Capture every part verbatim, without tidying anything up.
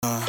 Uh,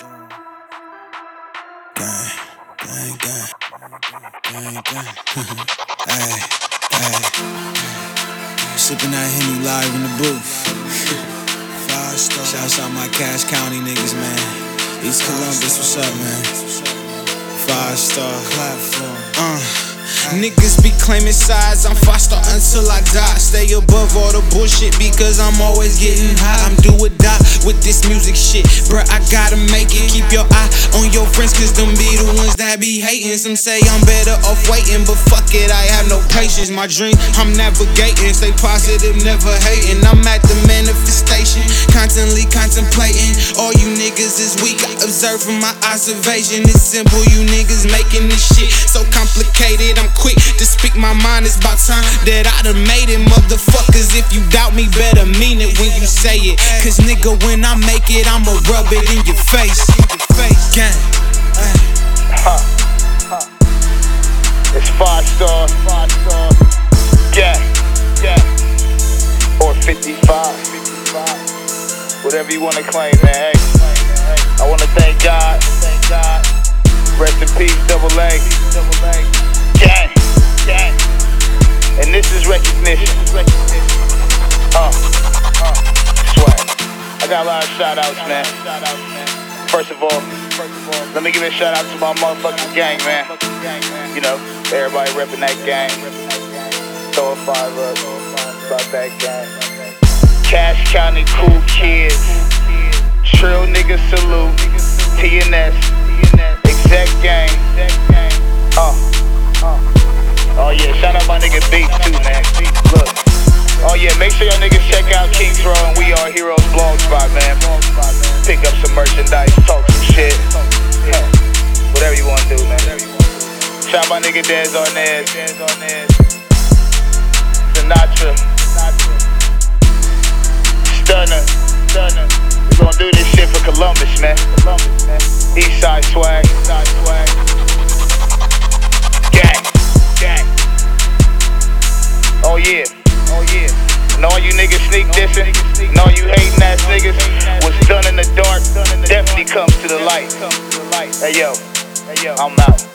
gang, gang, gang, gang, gang. Hey, hey, sipping that Henny live in the booth. Five star. Shouts out my Cash County niggas, man. East Columbus, what's up, man? Five star platform. Uh. Niggas be claiming sides, I'm five star until I die. Stay above all the bullshit because I'm always getting high. I'm do or die with this music shit, bruh, I gotta make it. Keep your eye on your friends cause them be the ones that be hating. Some say I'm better off waiting, but fuck it, I have no patience. My dream, I'm navigating, stay positive, never hating. I'm at the manifestation, constantly contemplating. All you niggas is weak, I observe from my observation. It's simple, you niggas making this shit so complicated. I'm quick to speak my mind, it's about time that I done made it. Motherfuckers, if you doubt me, better mean it when you say it. Cause nigga, when I make it, I'ma rub it in your face. Gang. Huh. It's five star, five star. Yeah, yeah. Or fifty-five. Whatever you wanna claim, man. Hey, I wanna thank God. Rest in peace, double A. Gang, gang. And this is recognition. Uh, uh, swag. I got a lot of shout outs, man. First of all, let me give a shout out to my motherfucking gang, man. You know, everybody repping that gang. Throw a five up about that gang. Cash County cool kids. Trill niggas salute. T N S. Exec gang. Uh. Oh yeah, shout out my nigga Beats too, man. Look. Oh yeah, make sure y'all niggas check out Kings Row and We Are Heroes blog spot, man. Pick up some merchandise, talk some shit. Huh. Whatever you wanna do, man. Shout out my nigga Dez Arnaz. Sinatra. Stunner. Stunner. We gonna do this shit for Columbus, man. Eastside swag. Gang. Gang. Oh yeah. Oh yeah. And all you niggas sneak dissing, and all you hating ass niggas, what's done in the dark definitely comes to the light. Hey yo, I'm out.